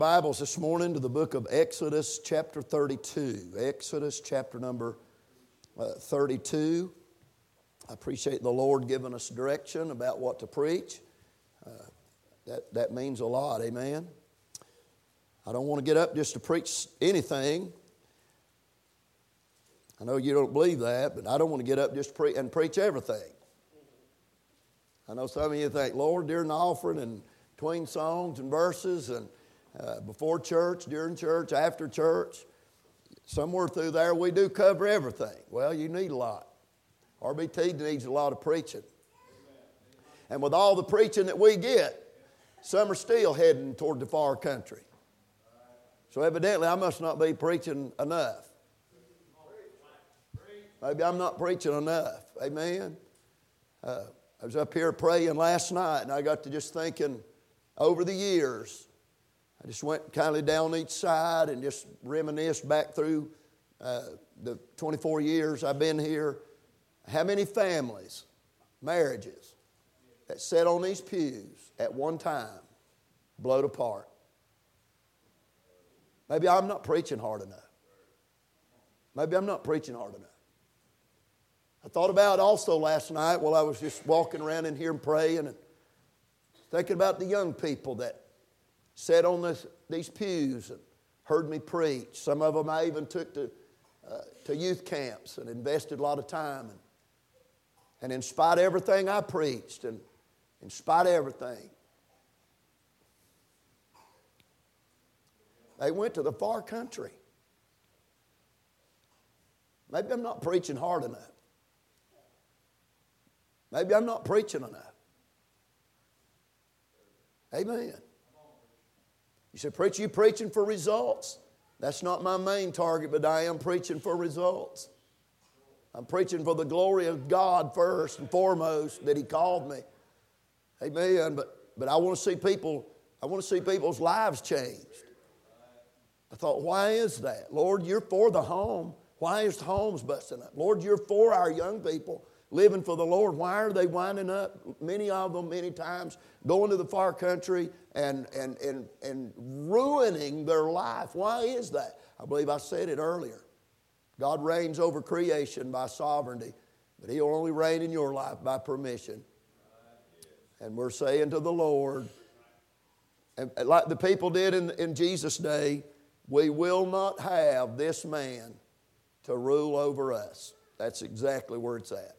Bibles this morning to the book of Exodus chapter 32. Exodus chapter number 32. I appreciate the Lord giving us direction about what to preach. That means a lot, amen. I don't want to get up just to preach anything. I know you don't believe that, but I don't want to get up just to preach everything. I know some of you think, Lord, during the offering and between songs and verses and before church, during church, after church, somewhere through there we do cover everything. Well, you need a lot. RBT needs a lot of preaching. And with all the preaching that we get, some are still heading toward the far country. So evidently I must not be preaching enough. Maybe I'm not preaching enough. Amen. I was up here praying last night and I got to just thinking over the years. I just went kind of down each side and just reminisced back through the 24 years I've been here. How many families, marriages, that sat on these pews at one time blowed apart? Maybe I'm not preaching hard enough. Maybe I'm not preaching hard enough. I thought about it also last night while I was just walking around in here and praying and thinking about the young people that sat on these pews and heard me preach. Some of them I even took to youth camps and invested a lot of time. And in spite of everything I preached and in spite of everything, they went to the far country. Maybe I'm not preaching hard enough. Maybe I'm not preaching enough. Amen. You say, preacher, you preaching for results? That's not my main target, but I am preaching for results. I'm preaching for the glory of God first and foremost that He called me. Amen. But I want to see people's lives changed. I thought, why is that? Lord, you're for the home. Why is the homes busting up? Lord, you're for our young people living for the Lord. Why are they winding up, many of them, many times, going to the far country and ruining their life? Why is that? I believe I said it earlier. God reigns over creation by sovereignty, but He'll only reign in your life by permission. And we're saying to the Lord, and like the people did in Jesus' day, we will not have this man to rule over us. That's exactly where it's at.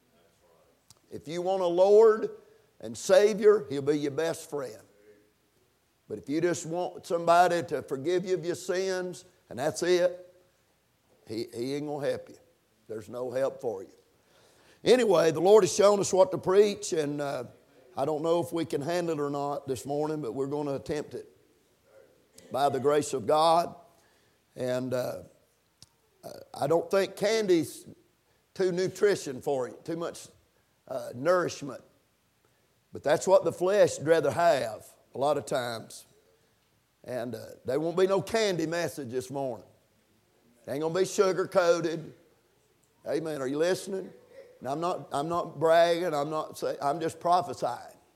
If you want a Lord and Savior, He'll be your best friend. But if you just want somebody to forgive you of your sins, and that's it, He ain't going to help you. There's no help for you. Anyway, the Lord has shown us what to preach, and I don't know if we can handle it or not this morning, but we're going to attempt it by the grace of God. And I don't think candy's too nutrition for you, too much nourishment. But that's what the flesh would rather have a lot of times. And there won't be no candy message this morning. It ain't going to be sugar-coated. Amen. Are you listening? Now, I'm not bragging. I'm just prophesying.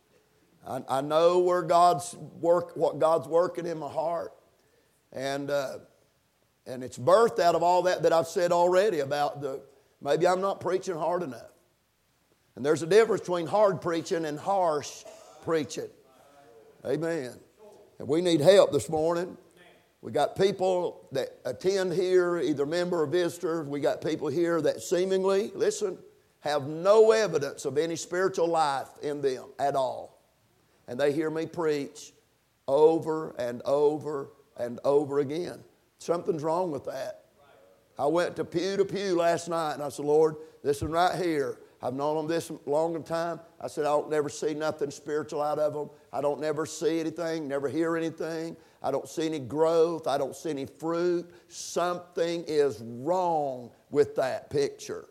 I know where what God's working in my heart. And it's birthed out of all that I've said already about maybe I'm not preaching hard enough. And there's a difference between hard preaching and harsh preaching. Amen. And we need help this morning. We got people that attend here, either member or visitor. We got people here that seemingly, listen, have no evidence of any spiritual life in them at all. And they hear me preach over and over and over again. Something's wrong with that. I went to pew last night and I said, Lord, this one right here, I've known them this long a time. I said, I don't never see nothing spiritual out of them. I don't never see anything, never hear anything. I don't see any growth. I don't see any fruit. Something is wrong with that picture.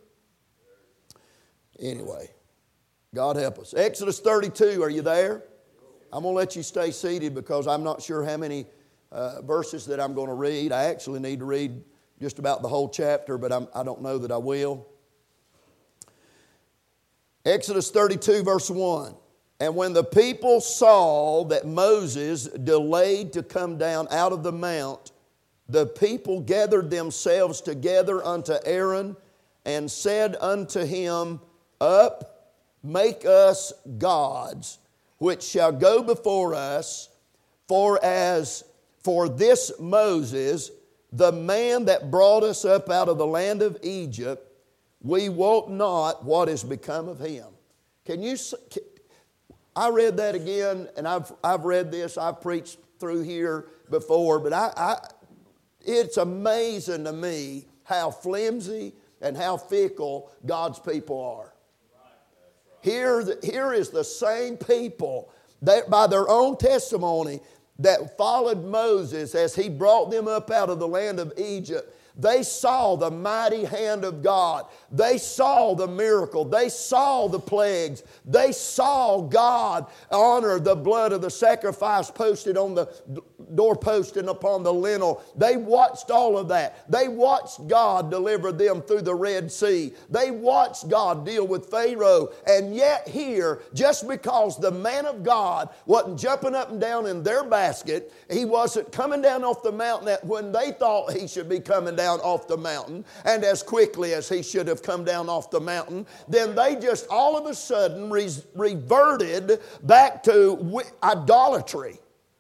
Anyway, God help us. Exodus 32, are you there? I'm going to let you stay seated because I'm not sure how many verses that I'm going to read. I actually need to read just about the whole chapter, but I don't know that I will. Exodus 32, verse 1. And when the people saw that Moses delayed to come down out of the mount, the people gathered themselves together unto Aaron and said unto him, Up, make us gods, which shall go before us, for this Moses, the man that brought us up out of the land of Egypt, we wot not what is become of him. I read that again, and I've read this, I've preached through here before, but it's amazing to me how flimsy and how fickle God's people are. Here is the same people that by their own testimony that followed Moses as he brought them up out of the land of Egypt. They saw the mighty hand of God. They saw the miracle. They saw the plagues. They saw God honor the blood of the sacrifice posted on the doorpost and upon the lintel. They watched all of that. They watched God deliver them through the Red Sea. They watched God deal with Pharaoh. And yet here, just because the man of God wasn't jumping up and down in their basket, he wasn't coming down off the mountain when they thought he should be coming down off the mountain, and as quickly as he should have come down off the mountain, then they just all of a sudden reverted back to idolatry.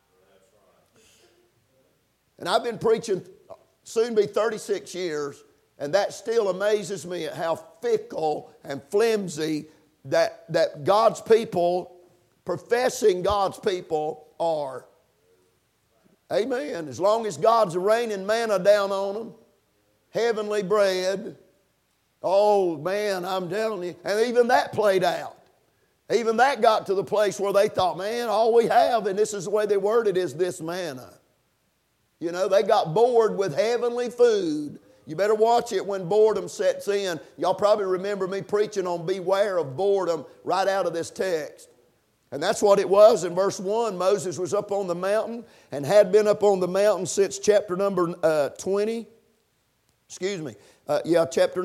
And I've been preaching soon be 36 years, and that still amazes me at how fickle and flimsy that God's people, professing God's people, are. Amen. As long as God's raining manna down on them, heavenly bread. Oh man, I'm telling you. And even that played out. Even that got to the place where they thought, man, all we have, and this is the way they worded it, is this manna. You know, they got bored with heavenly food. You better watch it when boredom sets in. Y'all probably remember me preaching on beware of boredom right out of this text. And that's what it was in verse 1. Moses was up on the mountain and had been up on the mountain since chapter number 20. Excuse me. Chapter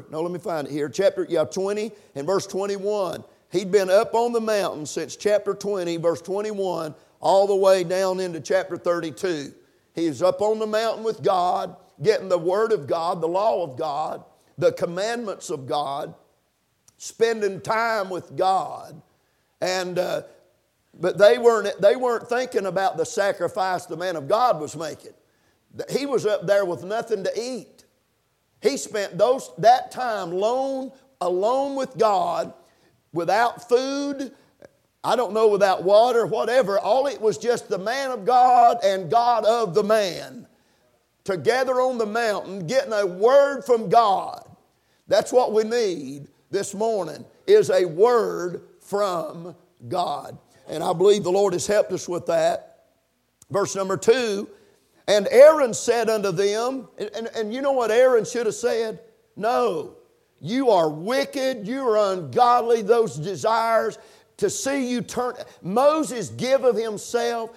20 and verse 21. He'd been up on the mountain since chapter 20, verse 21, all the way down into chapter 32. He was up on the mountain with God, getting the Word of God, the law of God, the commandments of God, spending time with God. And but they weren't thinking about the sacrifice the man of God was making. He was up there with nothing to eat. He spent that time alone with God, without food, I don't know, without water, whatever. All it was just the man of God and God of the man together on the mountain, getting a word from God. That's what we need this morning, is a word from God. And I believe the Lord has helped us with that. Verse number 2, and Aaron said unto them, and you know what Aaron should have said? No, you are wicked, you are ungodly, those desires to see you turn. Moses give of himself,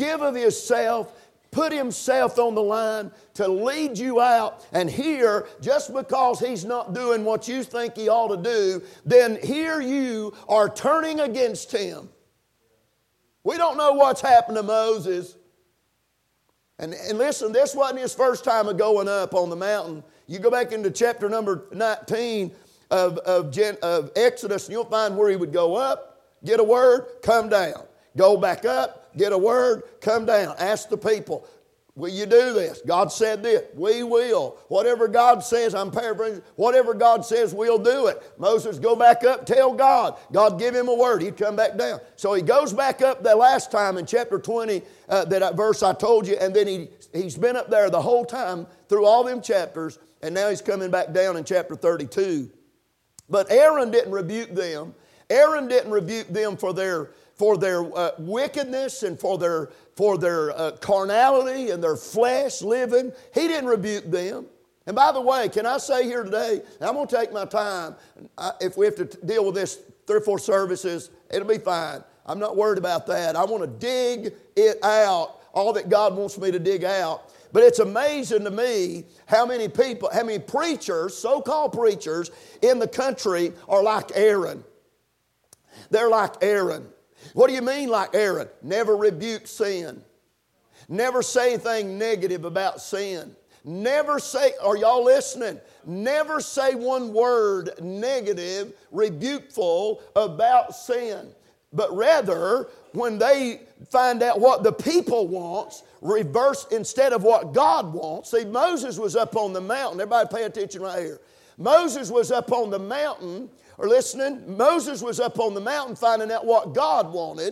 put himself on the line to lead you out. And here, just because he's not doing what you think he ought to do, then here you are turning against him. We don't know what's happened to Moses. And listen, this wasn't his first time of going up on the mountain. You go back into chapter number 19 of Exodus, and you'll find where he would go up, get a word, come down. Go back up, get a word, come down. Ask the people, will you do this? God said this. We will. Whatever God says, I'm paraphrasing, whatever God says, we'll do it. Moses, go back up, tell God. God give him a word. He'd come back down. So he goes back up the last time in chapter 20, that verse I told you, and then he's been up there the whole time through all them chapters, and now he's coming back down in chapter 32. But Aaron didn't rebuke them. Aaron didn't rebuke them for their wickedness and for their carnality and their flesh living. He didn't rebuke them. And by the way, can I say here today, and I'm going to take my time. If we have to deal with this 3 or 4 services, it'll be fine. I'm not worried about that. I want to dig it out, all that God wants me to dig out. But it's amazing to me how many preachers, so-called preachers in the country are like Aaron. They're like Aaron. What do you mean like Aaron? Never rebuke sin. Never say anything negative about sin. Never say, are y'all listening? Never say one word negative, rebukeful about sin. But rather, when they find out what the people wants, reverse instead of what God wants. See, Moses was up on the mountain. Everybody pay attention right here. Moses was up on the mountain, or listening, Moses was up on the mountain finding out what God wanted.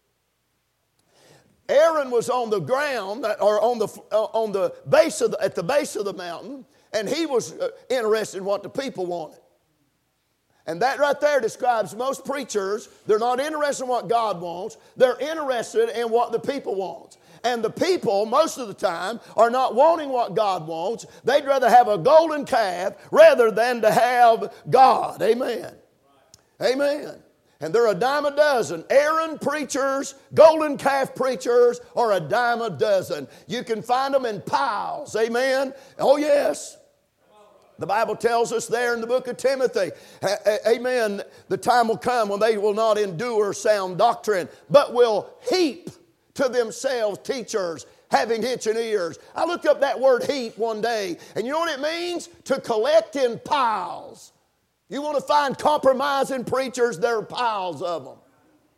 Aaron was on the ground, or on the base of at the base of the mountain, and he was interested in what the people wanted. And that right there describes most preachers. They're not interested in what God wants. They're interested in what the people want. And the people, most of the time, are not wanting what God wants. They'd rather have a golden calf rather than to have God. Amen. Amen. And they're a dime a dozen. Aaron preachers, golden calf preachers are a dime a dozen. You can find them in piles. Amen. Oh, yes. The Bible tells us there in the book of Timothy, amen, the time will come when they will not endure sound doctrine, but will heap to themselves teachers having itching ears. I looked up that word heap one day, and you know what it means? To collect in piles. You want to find compromising preachers, there are piles of them.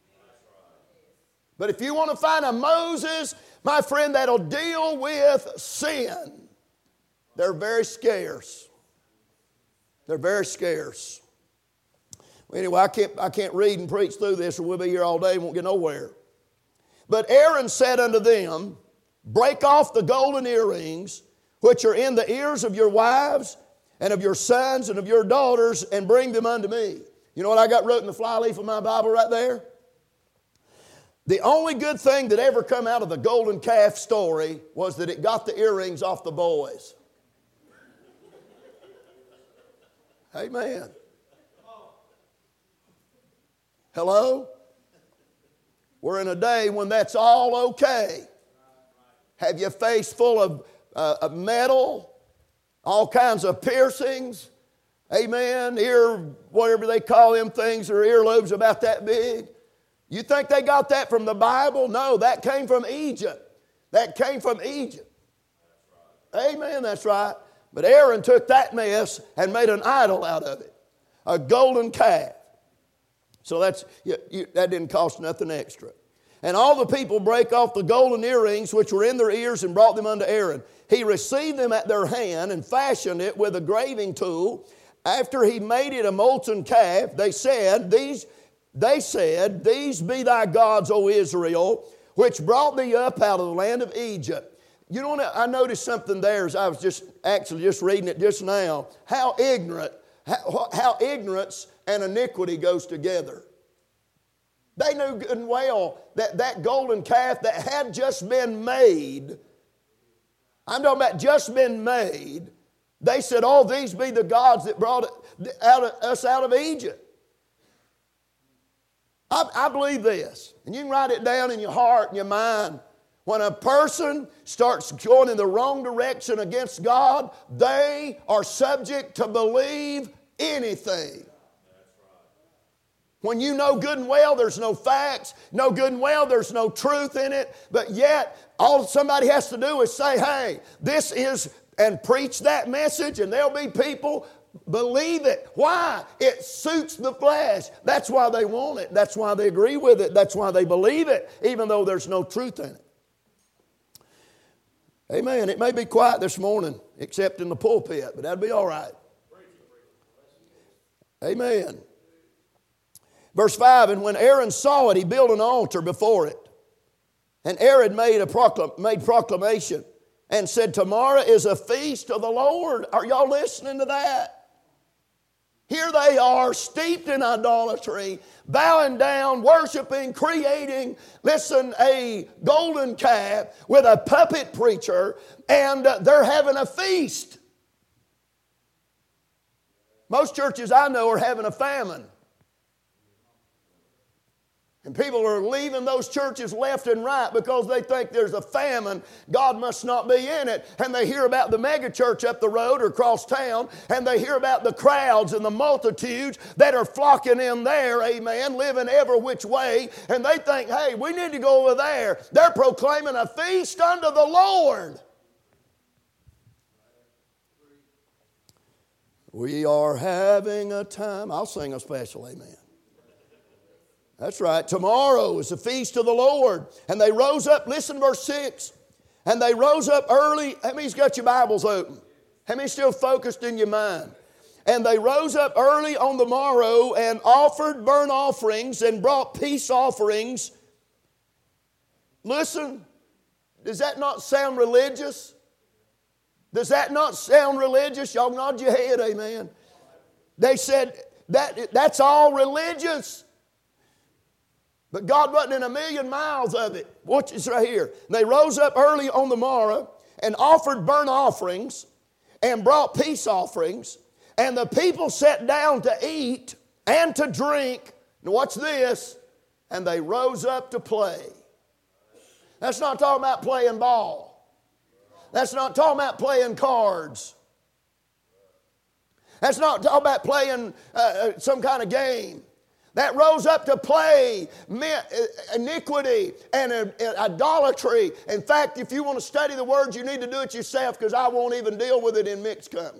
But if you want to find a Moses, my friend, that'll deal with sin, they're very scarce. They're very scarce. Well, anyway, I can't read and preach through this, or we'll be here all day and won't get nowhere. But Aaron said unto them, break off the golden earrings which are in the ears of your wives and of your sons and of your daughters, and bring them unto me. You know what I got wrote in the flyleaf of my Bible right there? The only good thing that ever come out of the golden calf story was that it got the earrings off the boys. Amen. Hello? We're in a day when that's all okay. Have your face full of metal, all kinds of piercings, amen, whatever they call them things, or earlobes about that big. You think they got that from the Bible? No, that came from Egypt. That came from Egypt. Amen, that's right. But Aaron took that mess and made an idol out of it, a golden calf. So that didn't cost nothing extra. And all the people brake off the golden earrings which were in their ears and brought them unto Aaron. He received them at their hand and fashioned it with a graving tool. After he made it a molten calf, they said, These be thy gods, O Israel, which brought thee up out of the land of Egypt. You know what, I noticed something there as I was just reading it just now. How ignorance and iniquity goes together. They knew good and well that golden calf that had just been made, I'm talking about just been made, they said, oh, these be the gods that brought us out of Egypt. I believe this, and you can write it down in your heart and your mind. When a person starts going in the wrong direction against God, they are subject to believe anything. When you know good and well there's no facts, know good and well there's no truth in it, but yet all somebody has to do is say, hey, this is, and preach that message, and there'll be people believe it. Why? It suits the flesh. That's why they want it. That's why they agree with it. That's why they believe it, even though there's no truth in it. Amen. It may be quiet this morning, except in the pulpit, but that'll be all right. Amen. Verse 5, and when Aaron saw it, he built an altar before it. And Aaron made proclamation and said, tomorrow is a feast of the Lord. Are y'all listening to that? Here they are, steeped in idolatry, bowing down, worshiping, creating, listen, a golden calf with a puppet preacher, and they're having a feast. Most churches I know are having a famine. And people are leaving those churches left and right because they think there's a famine. God must not be in it. And they hear about the mega church up the road or across town, and they hear about the crowds and the multitudes that are flocking in there, amen, living every which way. And they think, hey, we need to go over there. They're proclaiming a feast unto the Lord. We are having a time. I'll sing a special amen. That's right. Tomorrow is the feast of the Lord. And they rose up, listen verse 6. And they rose up early. How many's got your Bibles open? How many still focused in your mind? And they rose up early on the morrow and offered burnt offerings and brought peace offerings. Listen, does that not sound religious? Does that not sound religious? Y'all nod your head, amen. They said that's all religious. But God wasn't in a million miles of it. Watch this right here. They rose up early on the morrow and offered burnt offerings and brought peace offerings. And the people sat down to eat and to drink. Now watch this. And they rose up to play. That's not talking about playing ball. That's not talking about playing cards. That's not talking about playing some kind of game. That rose up to play meant iniquity and idolatry. In fact, if you want to study the words, you need to do it yourself, because I won't even deal with it in mixed company.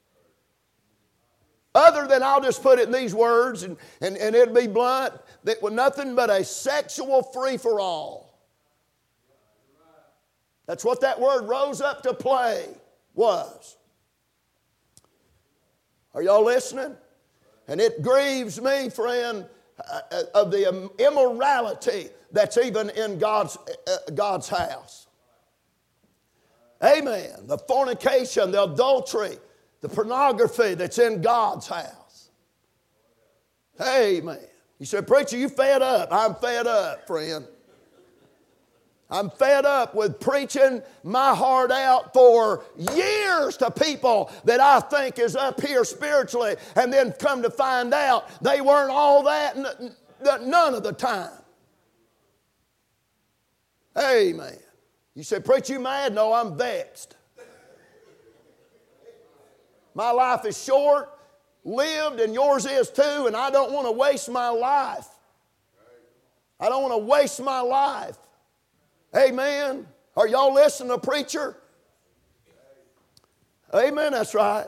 Other than I'll just put it in these words, and it'll be blunt, that was nothing but a sexual free-for-all. That's what that word rose up to play was. Are y'all listening? And it grieves me, friend, of the immorality that's even in God's house. Amen. The fornication, the adultery, the pornography that's in God's house. Amen. You say, preacher, you fed up. I'm fed up, friend. I'm fed up with preaching my heart out for years to people that I think is up here spiritually, and then come to find out they weren't all that none of the time. Amen. You say, preacher, you mad? No, I'm vexed. My life is short, lived, and yours is too, and I don't want to waste my life. I don't want to waste my life. Amen. Are y'all listening to preacher? Amen, that's right.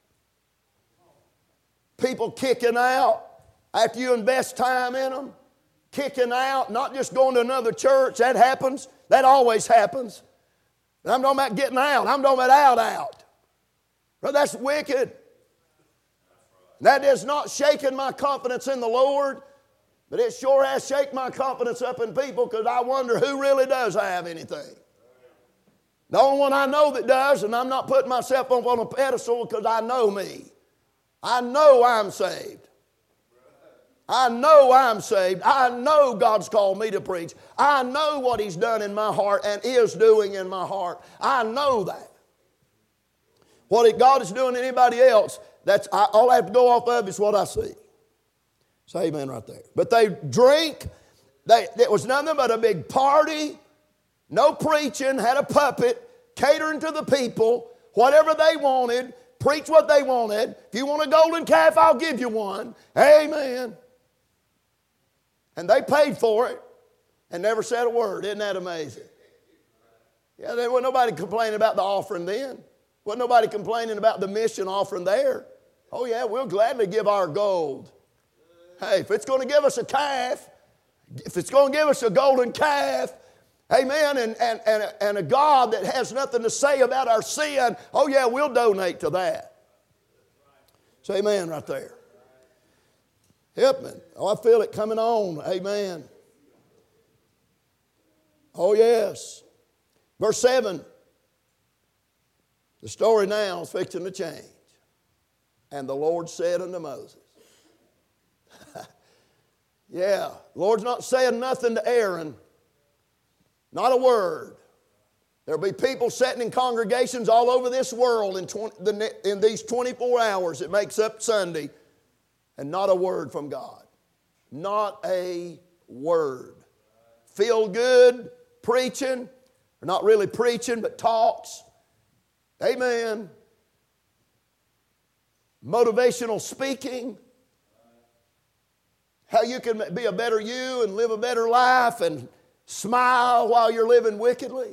People kicking out after you invest time in them. Kicking out, not just going to another church. That happens. That always happens. But I'm talking about getting out. I'm talking about out. Well, that's wicked. That is not shaking my confidence in the Lord. But it sure has shaken my confidence up in people, because I wonder who really does have anything. The only one I know that does, and I'm not putting myself up on a pedestal, because I know me. I know I'm saved. I know I'm saved. I know God's called me to preach. I know what He's done in my heart and is doing in my heart. I know that. What God is doing in anybody else, all I have to go off of is what I see. Say amen right there. But they drink. It was nothing but a big party. No preaching. Had a puppet. Catering to the people. Whatever they wanted. Preach what they wanted. If you want a golden calf, I'll give you one. Amen. And they paid for it and never said a word. Isn't that amazing? Yeah, there wasn't nobody complaining about the offering then. Wasn't nobody complaining about the mission offering there. Oh yeah, we'll gladly give our gold. Hey, if it's going to give us a calf, if it's going to give us a golden calf, amen, and a God that has nothing to say about our sin, oh yeah, we'll donate to that. Say amen right there. Help me. Oh, I feel it coming on. Amen. Oh yes. Verse 7. The story now is fixing to change. And the Lord said unto Moses. Yeah, the Lord's not saying nothing to Aaron. Not a word. There'll be people sitting in congregations all over this world in these 24 hours that makes up Sunday, and not a word from God. Not a Word. Feel good preaching, or not really preaching, but talks. Amen. Motivational speaking. How you can be a better you and live a better life and smile while you're living wickedly.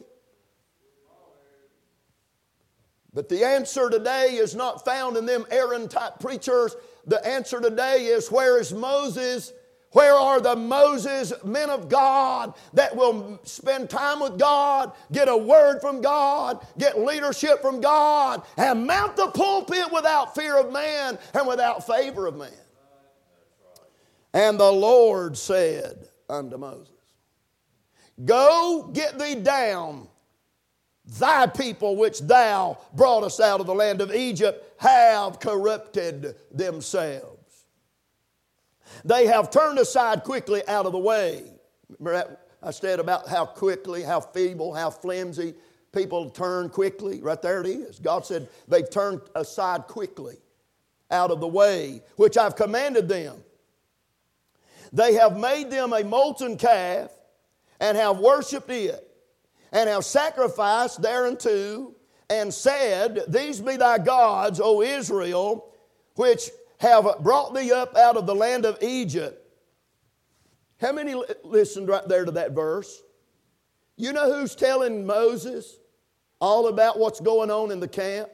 But the answer today is not found in them Aaron-type preachers. The answer today is, where is Moses? Where are the Moses men of God that will spend time with God, get a word from God, get leadership from God, and mount the pulpit without fear of man and without favor of man? And the Lord said unto Moses, Go, get thee down. Thy people which thou broughtest out of the land of Egypt have corrupted themselves. They have turned aside quickly out of the way. Remember I said about how quickly, how feeble, how flimsy people turn quickly? Right there it is. God said they've turned aside quickly out of the way, which I've commanded them. They have made them a molten calf and have worshipped it, and have sacrificed thereunto, and said, These be thy gods, O Israel, which have brought thee up out of the land of Egypt. How many listened right there to that verse? You know who's telling Moses all about what's going on in the camp?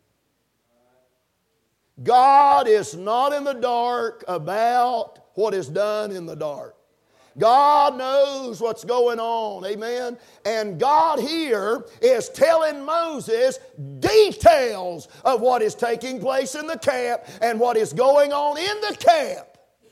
God is not in the dark about what is done in the dark. God knows what's going on, amen? And God here is telling Moses details of what is taking place in the camp and what is going on in the camp.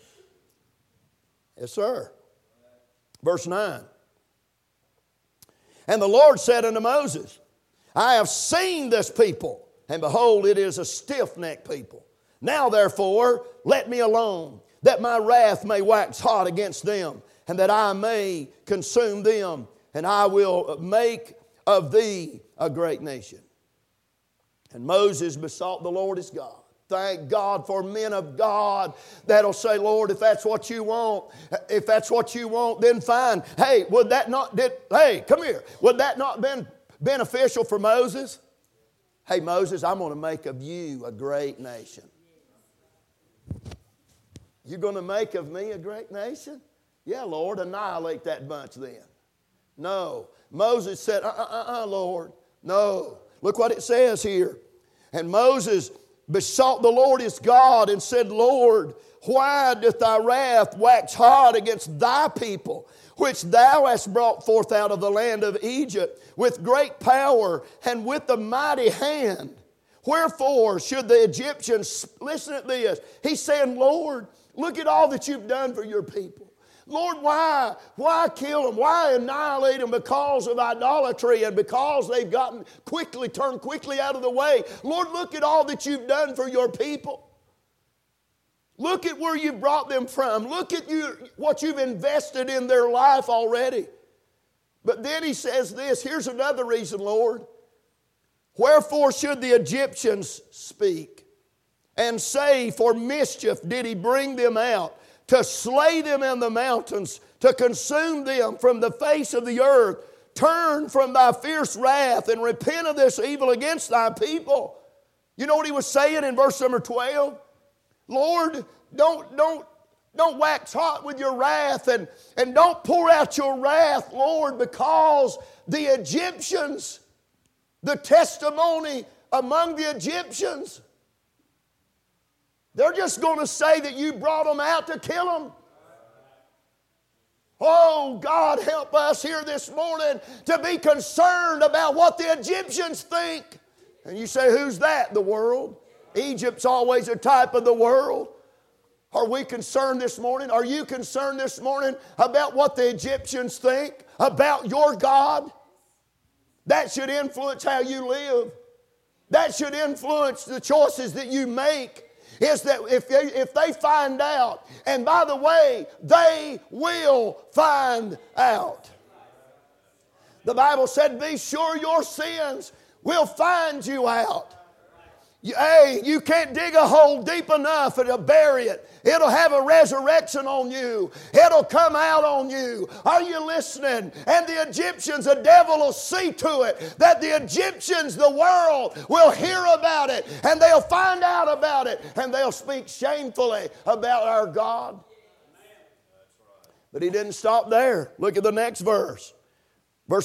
Yes, sir. Verse 9. And the Lord said unto Moses, I have seen this people, and behold, it is a stiff-necked people. Now therefore, let me alone, that my wrath may wax hot against them, and that I may consume them, and I will make of thee a great nation. And Moses besought the Lord his God. Thank God for men of God that'll say, Lord, if that's what you want, then fine. Hey, would that not been beneficial for Moses? Hey, Moses, I'm going to make of you a great nation. You're going to make of me a great nation? Yeah, Lord, annihilate that bunch then. No. Moses said, Lord, no. Look what it says here. And Moses besought the Lord his God and said, Lord, why doth thy wrath wax hot against thy people, which thou hast brought forth out of the land of Egypt with great power and with a mighty hand? Wherefore should the Egyptians, listen to this, he's saying, Lord, look at all that you've done for your people. Lord, why kill them? Why annihilate them? Because of idolatry and because they've turned quickly out of the way. Lord, look at all that you've done for your people. Look at where you brought them from. Look at what you've invested in their life already. But then he says this, here's another reason, Lord. Wherefore should the Egyptians speak and say, for mischief did he bring them out, to slay them in the mountains, to consume them from the face of the earth. Turn from thy fierce wrath and repent of this evil against thy people. You know what he was saying in verse number 12? Lord, don't wax hot with your wrath and don't pour out your wrath, Lord, because the Egyptians, the testimony among the Egyptians, they're just going to say that you brought them out to kill them. Oh, God, help us here this morning to be concerned about what the Egyptians think. And you say, who's that? The world. Egypt's always a type of the world. Are we concerned this morning? Are you concerned this morning about what the Egyptians think about your God? That should influence how you live. That should influence the choices that you make. Is that if they find out, and by the way, they will find out. The Bible said, be sure your sins will find you out. Hey, you can't dig a hole deep enough and it'll bury it. It'll have a resurrection on you. It'll come out on you. Are you listening? And the Egyptians, the devil will see to it that the Egyptians, the world, will hear about it and they'll find out about it and they'll speak shamefully about our God. But he didn't stop there. Look at the next verse. Verse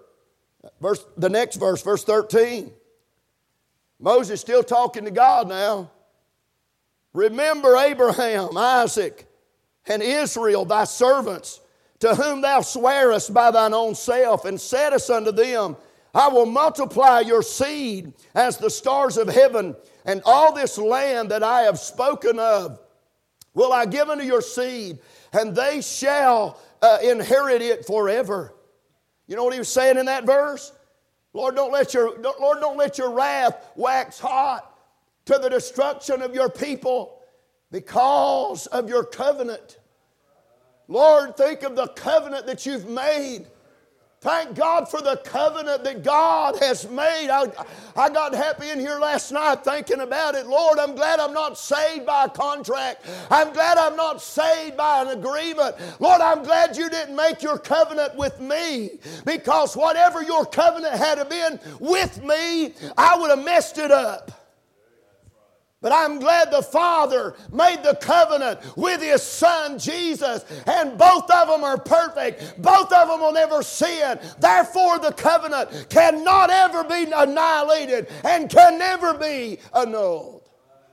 13. Moses still talking to God now. Remember Abraham, Isaac, and Israel, thy servants, to whom thou swarest by thine own self, and saidest unto them, I will multiply your seed as the stars of heaven, and all this land that I have spoken of will I give unto your seed, and they shall inherit it forever. You know what he was saying in that verse? Lord, don't let your wrath wax hot to the destruction of your people because of your covenant. Lord, think of the covenant that you've made. Thank God for the covenant that God has made. I got happy in here last night thinking about it. Lord, I'm glad I'm not saved by a contract. I'm glad I'm not saved by an agreement. Lord, I'm glad you didn't make your covenant with me, because whatever your covenant had been with me, I would have messed it up. But I'm glad the Father made the covenant with His Son, Jesus, and both of them are perfect. Both of them will never sin. Therefore, the covenant cannot ever be annihilated and can never be annulled.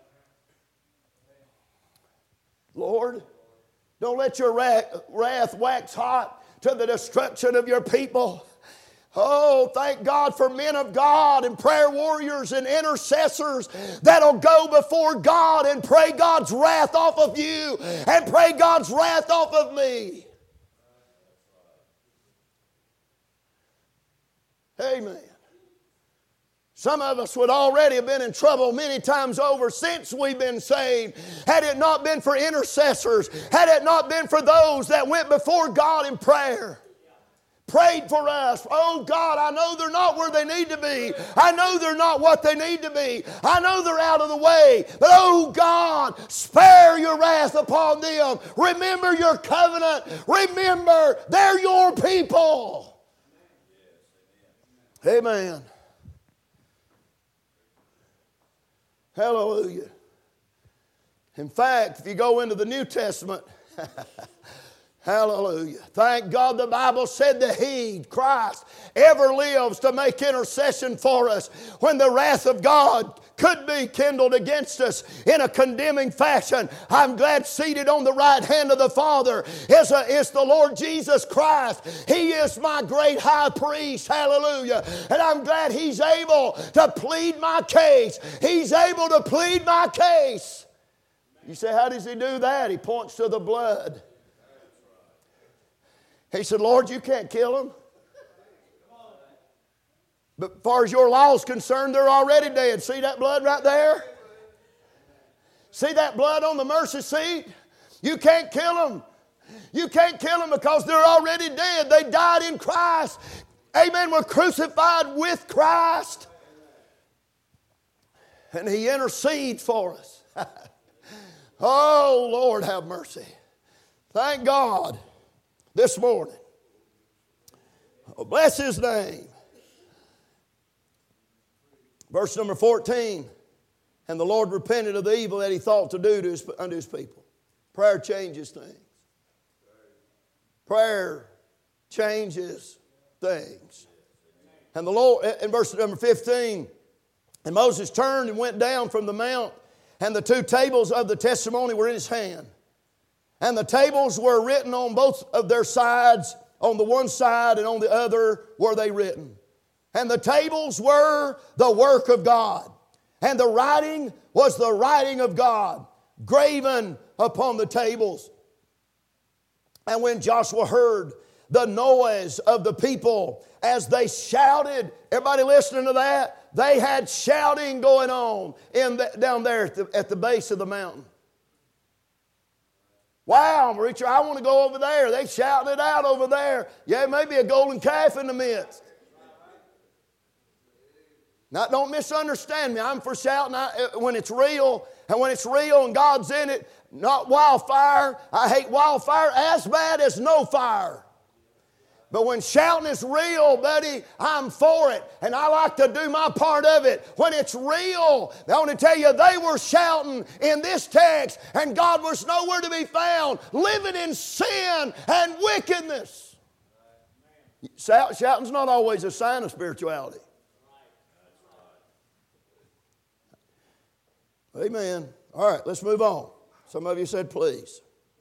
Lord, don't let your wrath wax hot to the destruction of your people. Oh, thank God for men of God and prayer warriors and intercessors that'll go before God and pray God's wrath off of you and pray God's wrath off of me. Amen. Some of us would already have been in trouble many times over since we've been saved. Had it not been for intercessors, had it not been for those that went before God in prayer, prayed for us. Oh God, I know they're not where they need to be. I know they're not what they need to be. I know they're out of the way. But oh God, spare your wrath upon them. Remember your covenant. Remember, they're your people. Amen. Hallelujah. In fact, if you go into the New Testament, hallelujah. Thank God the Bible said that He, Christ, ever lives to make intercession for us when the wrath of God could be kindled against us in a condemning fashion. I'm glad seated on the right hand of the Father is the Lord Jesus Christ. He is my great high priest. Hallelujah. And I'm glad He's able to plead my case. He's able to plead my case. You say, how does He do that? He points to the blood. He said, Lord, you can't kill them. But as far as your law is concerned, they're already dead. See that blood right there? See that blood on the mercy seat? You can't kill them. You can't kill them because they're already dead. They died in Christ. Amen. We're crucified with Christ. And He intercedes for us. Oh, Lord, have mercy. Thank God. This morning. Oh, bless His name. Verse number 14. And the Lord repented of the evil that He thought to do unto His people. Prayer changes things. Prayer changes things. And the Lord, in verse number 15, and Moses turned and went down from the mount, and the two tables of the testimony were in his hand. And the tables were written on both of their sides. On the one side and on the other were they written. And the tables were the work of God. And the writing was the writing of God, graven upon the tables. And when Joshua heard the noise of the people as they shouted, everybody listening to that? They had shouting going on down there at the base of the mountain. Wow, preacher, I want to go over there. They shouting it out over there. Yeah, maybe a golden calf in the midst. Now, don't misunderstand me. I'm for shouting when it's real, and when it's real and God's in it, not wildfire. I hate wildfire as bad as no fire. But when shouting is real, buddy, I'm for it. And I like to do my part of it. When it's real, I want to tell you, they were shouting in this text, and God was nowhere to be found, living in sin and wickedness. Shouting's not always a sign of spirituality. Amen. All right, let's move on. Some of you said, please.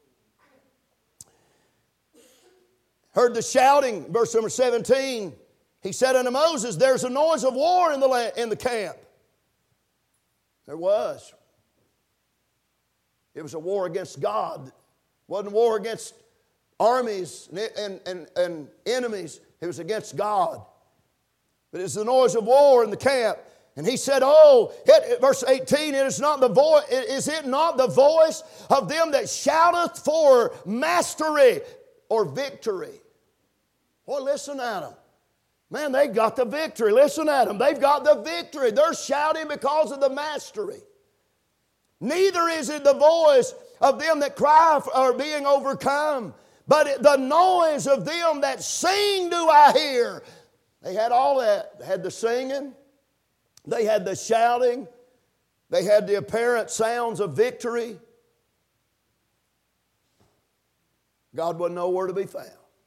Heard the shouting, verse number 17. He said unto Moses, there's a noise of war in the camp. There was. It was a war against God. It wasn't a war against armies and enemies. It was against God. But it's the noise of war in the camp. And he said, verse 18, is it not the voice of them that shouteth for mastery or victory? Boy, listen at them. Man, they've got the victory. Listen at them. They've got the victory. They're shouting because of the mastery. Neither is it the voice of them that cry or being overcome, but the noise of them that sing do I hear. They had all that. They had the singing. They had the shouting. They had the apparent sounds of victory. God wasn't nowhere to be found.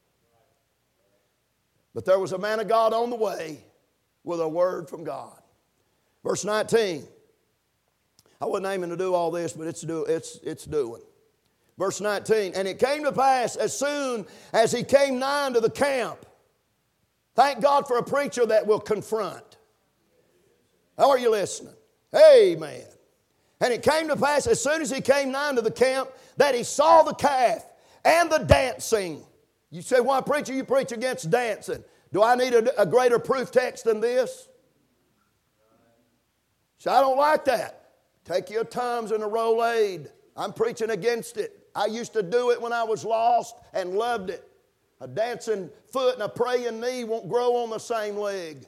But there was a man of God on the way with a word from God. Verse 19. I wasn't aiming to do all this, but it's doing. Verse 19. And it came to pass as soon as he came nigh unto the camp. Thank God for a preacher that will confront. How are you listening? Amen. And it came to pass as soon as he came nigh unto the camp that he saw the calf and the dancing. You say, why, preacher, you preach against dancing? Do I need a greater proof text than this? So I don't like that. Take your Tums and a Rolade. I'm preaching against it. I used to do it when I was lost and loved it. A dancing foot and a praying knee won't grow on the same leg.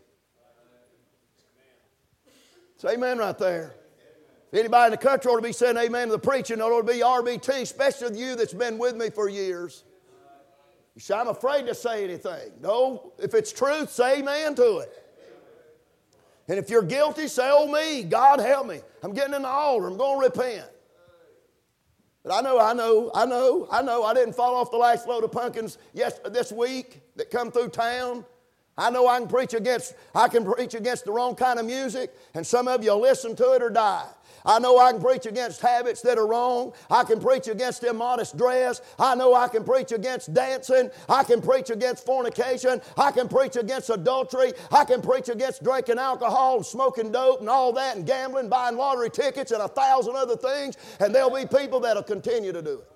Say amen right there. If anybody in the country ought to be saying amen to the preaching, it ought to be RBT, especially you that's been with me for years. You say, I'm afraid to say anything. No, if it's truth, say amen to it. And if you're guilty, say, oh me, God help me. I'm getting in the altar. I'm going to repent. But I know. I didn't fall off the last load of pumpkins this week that come through town. I know I can preach against the wrong kind of music, and some of you will listen to it or die. I know I can preach against habits that are wrong. I can preach against immodest dress. I know I can preach against dancing. I can preach against fornication. I can preach against adultery. I can preach against drinking alcohol and smoking dope and all that and gambling, buying lottery tickets and 1,000 other things, and there'll be people that'll continue to do it.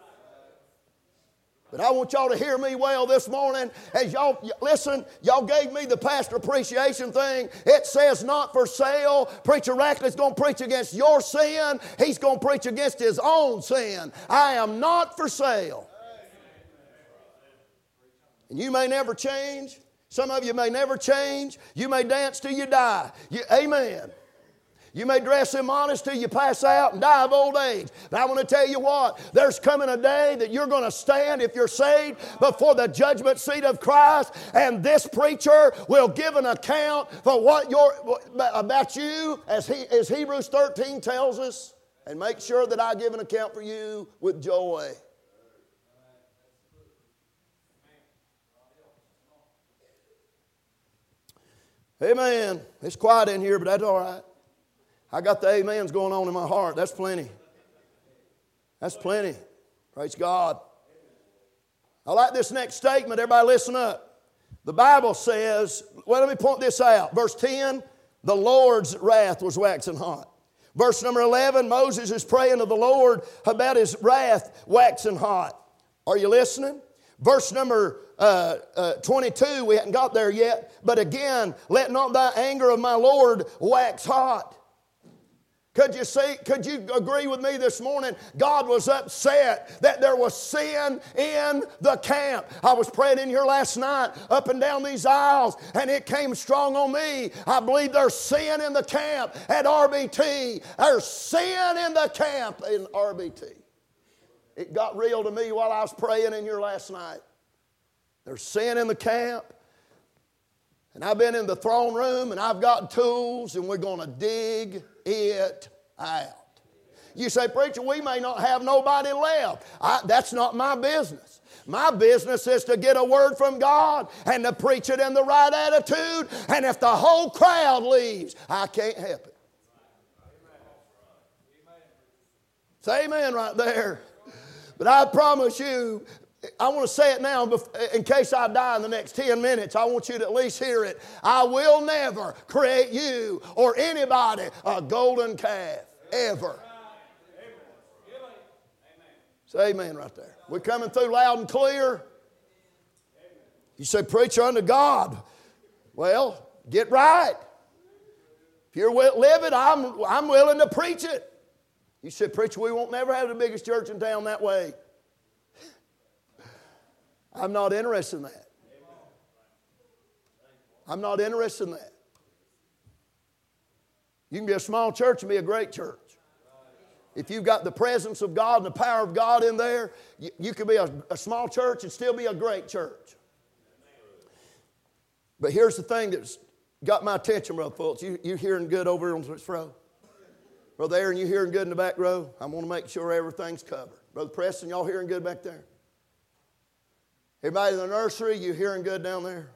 But I want y'all to hear me well this morning. As y'all, listen, y'all gave me the pastor appreciation thing. It says not for sale. Preacher Rackley's going to preach against your sin. He's going to preach against his own sin. I am not for sale. And you may never change. Some of you may never change. You may dance till you die. Amen. You may dress immodest till you pass out and die of old age. But I want to tell you what, there's coming a day that you're going to stand, if you're saved, before the judgment seat of Christ, and this preacher will give an account for about you, as Hebrews 13 tells us, and make sure that I give an account for you with joy. Amen. It's quiet in here, but that's all right. I got the amens going on in my heart. That's plenty. That's plenty. Praise God. I like this next statement. Everybody listen up. The Bible says, well, let me point this out. Verse 10, the Lord's wrath was waxing hot. Verse number 11, Moses is praying to the Lord about his wrath waxing hot. Are you listening? Verse number 22, we haven't got there yet. But again, let not thy anger of my Lord wax hot. Could you agree with me this morning? God was upset that there was sin in the camp. I was praying in here last night up and down these aisles, and it came strong on me. I believe there's sin in the camp at RBT. There's sin in the camp in RBT. It got real to me while I was praying in here last night. There's sin in the camp. And I've been in the throne room, and I've got tools, and we're going to dig it out. You say, preacher, we may not have nobody left. That's not my business. My business is to get a word from God and to preach it in the right attitude. And if the whole crowd leaves, I can't help it. Say amen right there. But I promise you, I want to say it now in case I die in the next 10 minutes. I want you to at least hear it. I will never create you or anybody a golden calf, ever. Say amen right there. We're coming through loud and clear. You say, preacher, unto God. Well, get right. If you're live it, I'm willing to preach it. You said, preacher, we won't never have the biggest church in town that way. I'm not interested in that. I'm not interested in that. You can be a small church and be a great church. If you've got the presence of God and the power of God in there, you can be a small church and still be a great church. But here's the thing that's got my attention, Brother Fultz. You hearing good over here on this row? Brother Aaron, you hearing good in the back row? I want to make sure everything's covered. Brother Preston, y'all hearing good back there? Everybody in the nursery, you hearing good down there?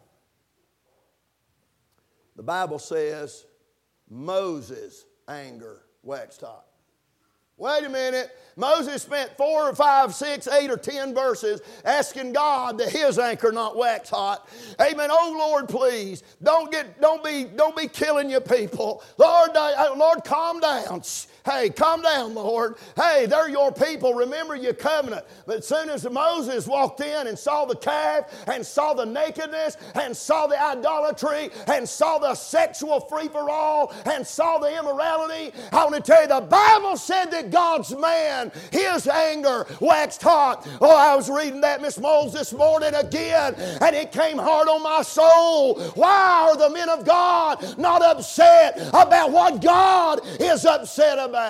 The Bible says Moses' anger waxed hot. Wait a minute. Moses spent 4 or 5, 6, 8 or 10 verses asking God that his anger not wax hot. Amen. Oh Lord, please don't be killing your people. Lord, calm down. Hey, calm down, Lord. Hey, they're your people. Remember your covenant. But as soon as Moses walked in and saw the calf and saw the nakedness and saw the idolatry and saw the sexual free-for-all and saw the immorality, I want to tell you, the Bible said that God's man, his anger waxed hot. Oh, I was reading that, Miss Moles, this morning again, and it came hard on my soul. Why are the men of God not upset about what God is upset about?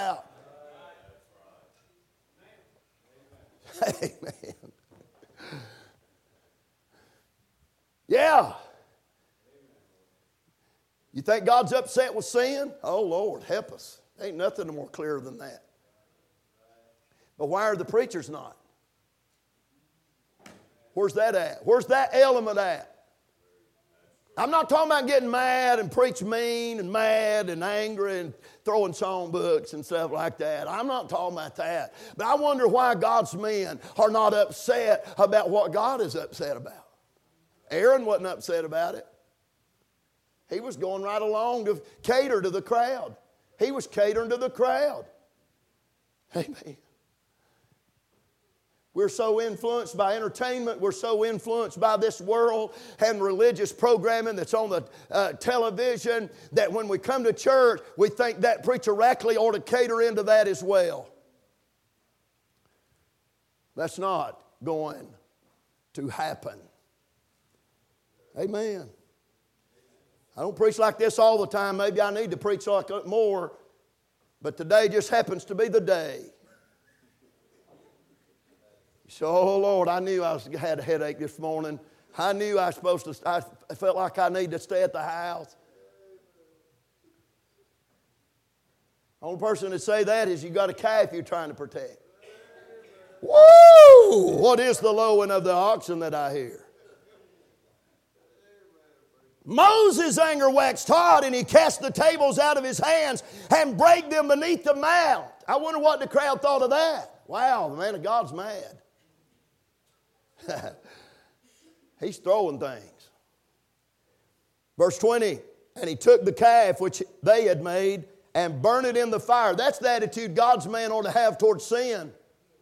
Amen. Yeah. You think God's upset with sin? Oh, Lord, help us. Ain't nothing more clear than that. But why are the preachers not? Where's that at? Where's that element at? I'm not talking about getting mad and preach mean and mad and angry and throwing songbooks and stuff like that. I'm not talking about that. But I wonder why God's men are not upset about what God is upset about. Aaron wasn't upset about it. He was going right along to cater to the crowd. He was catering to the crowd. Amen. We're so influenced by entertainment. We're so influenced by this world and religious programming that's on the television that when we come to church, we think that preacher directly ought to cater into that as well. That's not going to happen. Amen. I don't preach like this all the time. Maybe I need to preach like it more. But today just happens to be the day. So, oh Lord, I knew I had a headache this morning. I knew I felt like I needed to stay at the house. The only person to say that is you got a calf you're trying to protect. Woo! What is the lowing of the oxen that I hear? Moses' anger waxed hot, and he cast the tables out of his hands and brake them beneath the mount. I wonder what the crowd thought of that. Wow, the man of God's mad. He's throwing things. Verse 20, and he took the calf which they had made and burned it in the fire. That's the attitude God's man ought to have towards sin.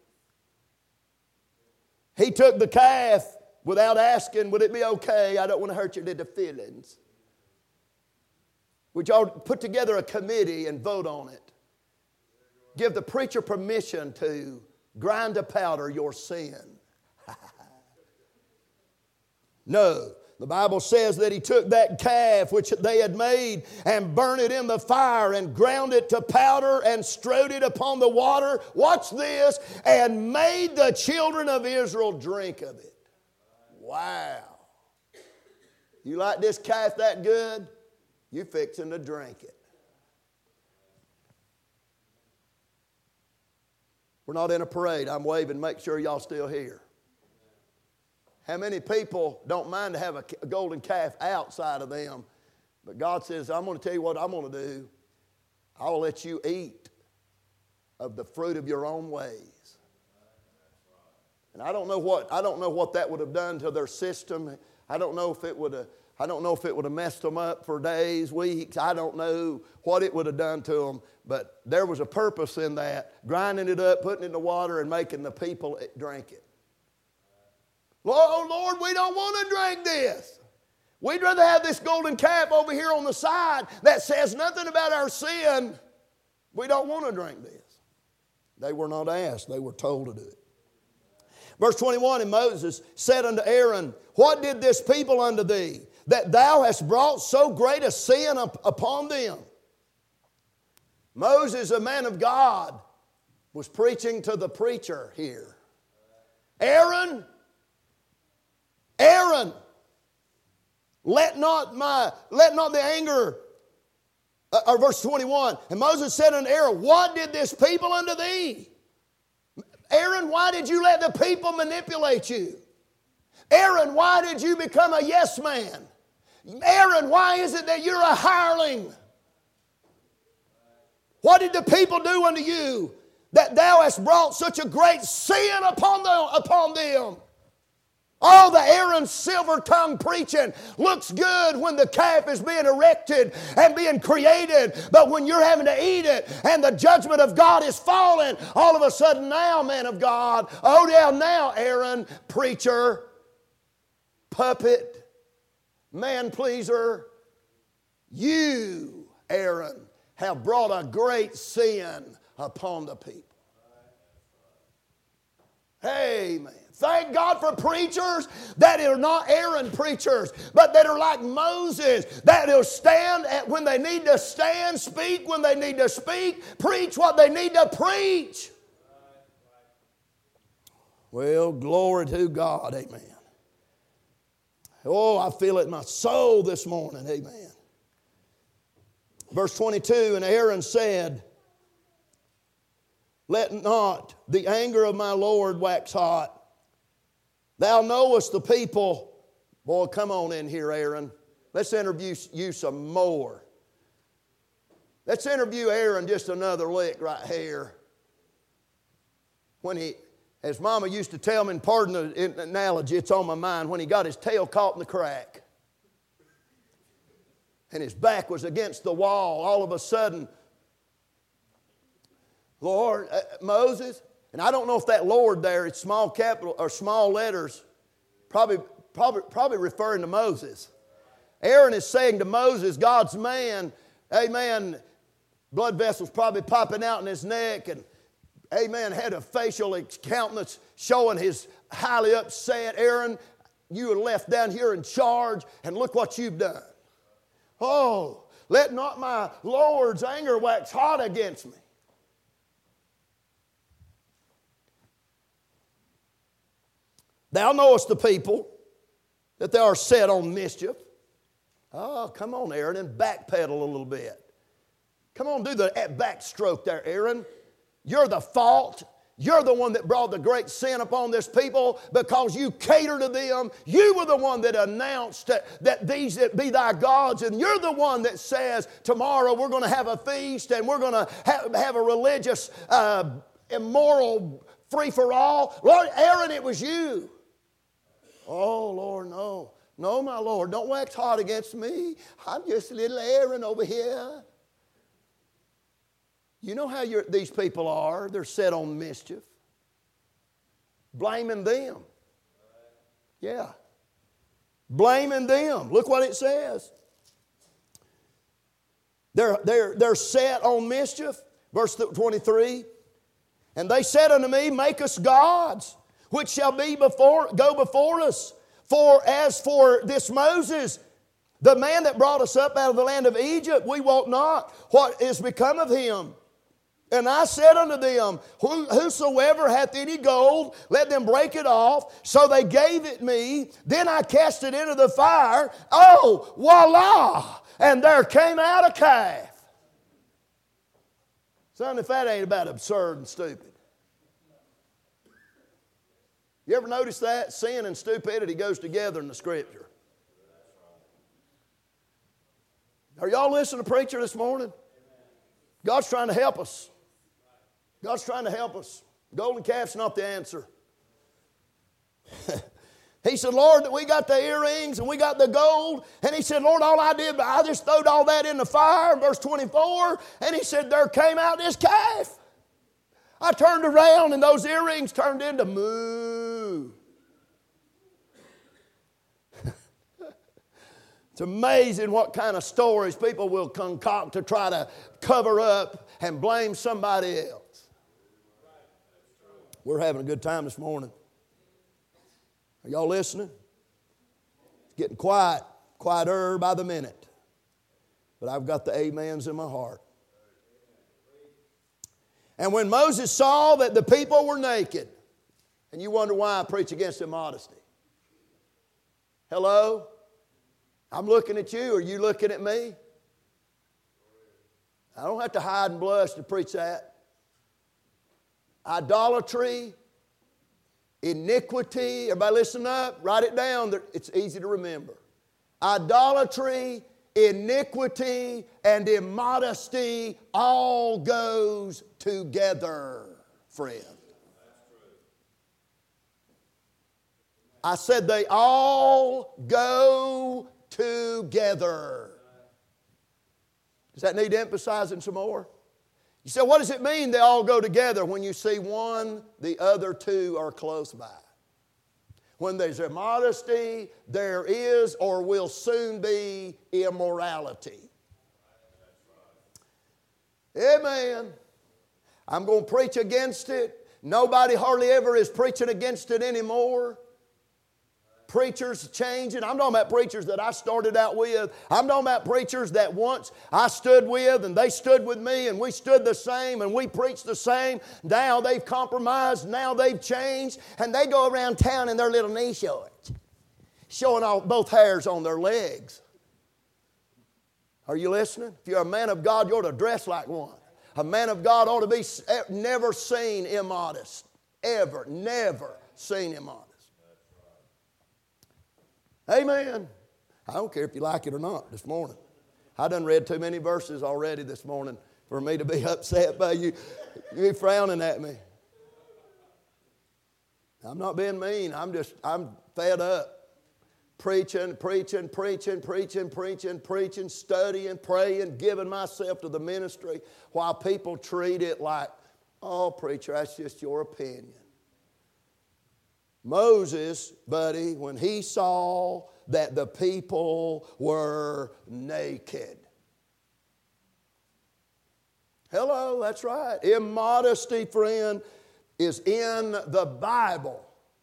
He took the calf without asking, would it be okay? I don't want to hurt your little feelings. Would y'all put together a committee and vote on it? give the preacher permission to grind to powder your sin. No. The Bible says that he took that calf which they had made and burned it in the fire and ground it to powder and strode it upon the water. Watch this. And made the children of Israel drink of it. Wow. You like this calf that good? You're fixing to drink it. We're not in a parade. I'm waving. Make sure y'all still here. How many people don't mind to have a golden calf outside of them? But God says, I'm going to tell you what I'm going to do. I'll let you eat of the fruit of your own ways. And I don't know what that would have done to their system. I don't know if it would have messed them up for days, weeks. I don't know what it would have done to them. But there was a purpose in that. Grinding it up, putting it in the water, and making the people drink it. Oh, Lord, we don't want to drink this. We'd rather have this golden calf over here on the side that says nothing about our sin. We don't want to drink this. They were not asked. They were told to do it. Verse 21, and Moses said unto Aaron, what did this people unto thee, that thou hast brought so great a sin upon them? Moses, a man of God, was preaching to the preacher here. Aaron, let not the anger, or verse 21, and Moses said unto Aaron, what did this people unto thee? Aaron, why did you let the people manipulate you? Aaron, why did you become a yes man? Aaron, why is it that you're a hireling? What did the people do unto you that thou hast brought such a great sin upon them? Oh, the Aaron's silver tongue preaching looks good when the calf is being erected and being created. But when you're having to eat it and the judgment of God is falling, all of a sudden now, man of God, oh yeah, now Aaron, preacher, puppet, man pleaser, you, Aaron, have brought a great sin upon the people. Amen. Thank God for preachers that are not Aaron preachers, but that are like Moses, that will stand when they need to stand, speak when they need to speak, preach what they need to preach. Well, glory to God, amen. Oh, I feel it in my soul this morning, amen. Verse 22, and Aaron said, let not the anger of my Lord wax hot. Thou knowest the people. Boy, come on in here, Aaron. Let's interview you some more. Let's interview Aaron just another lick right here. When as Mama used to tell me, pardon the analogy, it's on my mind, when he got his tail caught in the crack and his back was against the wall, all of a sudden, Lord, Moses, and I don't know if that Lord there, it's small capital or small letters, probably referring to Moses. Aaron is saying to Moses, God's man, amen, blood vessels probably popping out in his neck, and amen, had a facial countenance showing his highly upset. Aaron, you were left down here in charge, and look what you've done. Oh, let not my Lord's anger wax hot against me. Thou knowest the people, that they are set on mischief. Oh, come on, Aaron, and backpedal a little bit. Come on, do the backstroke there, Aaron. You're the fault. You're the one that brought the great sin upon this people because you cater to them. You were the one that announced that these that be thy gods, and you're the one that says tomorrow we're going to have a feast and we're going to have a religious, immoral free-for-all. Lord, Aaron, it was you. Oh, Lord, no. No, my Lord, don't wax hot against me. I'm just a little Aaron over here. You know how these people are. They're set on mischief. Blaming them. Yeah. Blaming them. Look what it says. They're set on mischief. Verse 23, and they said unto me, make us gods, which shall go before us. For as for this Moses, the man that brought us up out of the land of Egypt, we wot not what is become of him. And I said unto them, whosoever hath any gold, let them break it off. So they gave it me. Then I cast it into the fire. Oh, voila! And there came out a calf. Son, if that ain't about absurd and stupid. You ever notice that? Sin and stupidity goes together in the Scripture. Are y'all listening to preacher this morning? God's trying to help us. God's trying to help us. Golden calf's not the answer. He said, Lord, we got the earrings and we got the gold. And he said, Lord, all I did, I just throwed all that in the fire. Verse 24. And he said, there came out this calf. I turned around and those earrings turned into moo. It's amazing what kind of stories people will concoct to try to cover up and blame somebody else. We're having a good time this morning. Are y'all listening? It's getting quiet, quieter by the minute. But I've got the amens in my heart. And when Moses saw that the people were naked, and you wonder why I preach against immodesty. Hello? I'm looking at you. Are you looking at me? I don't have to hide and blush to preach that. Idolatry, iniquity. Everybody listen up. Write it down. It's easy to remember. Idolatry, iniquity, and immodesty all goes together, friend. I said they all go together. Does that need emphasizing some more? You say, what does it mean they all go together? When you see one, the other two are close by. When there's immodesty, there is or will soon be immorality. Amen. I'm going to preach against it. Nobody hardly ever is preaching against it anymore. Preachers changing. I'm talking about preachers that I started out with. I'm talking about preachers that once I stood with and they stood with me and we stood the same and we preached the same. Now they've compromised. Now they've changed. And they go around town in their little knee shorts, showing off both hairs on their legs. Are you listening? If you're a man of God, you ought to dress like one. A man of God ought to be never seen immodest. Ever. Never seen immodest. Amen. I don't care if you like it or not this morning. I done read too many verses already this morning for me to be upset by you. You frowning at me. I'm not being mean. I'm fed up. Preaching, studying, praying, giving myself to the ministry while people treat it like, oh, preacher, that's just your opinion. Moses, buddy, when he saw that the people were naked. Hello, that's right. Immodesty, friend, is in the Bible.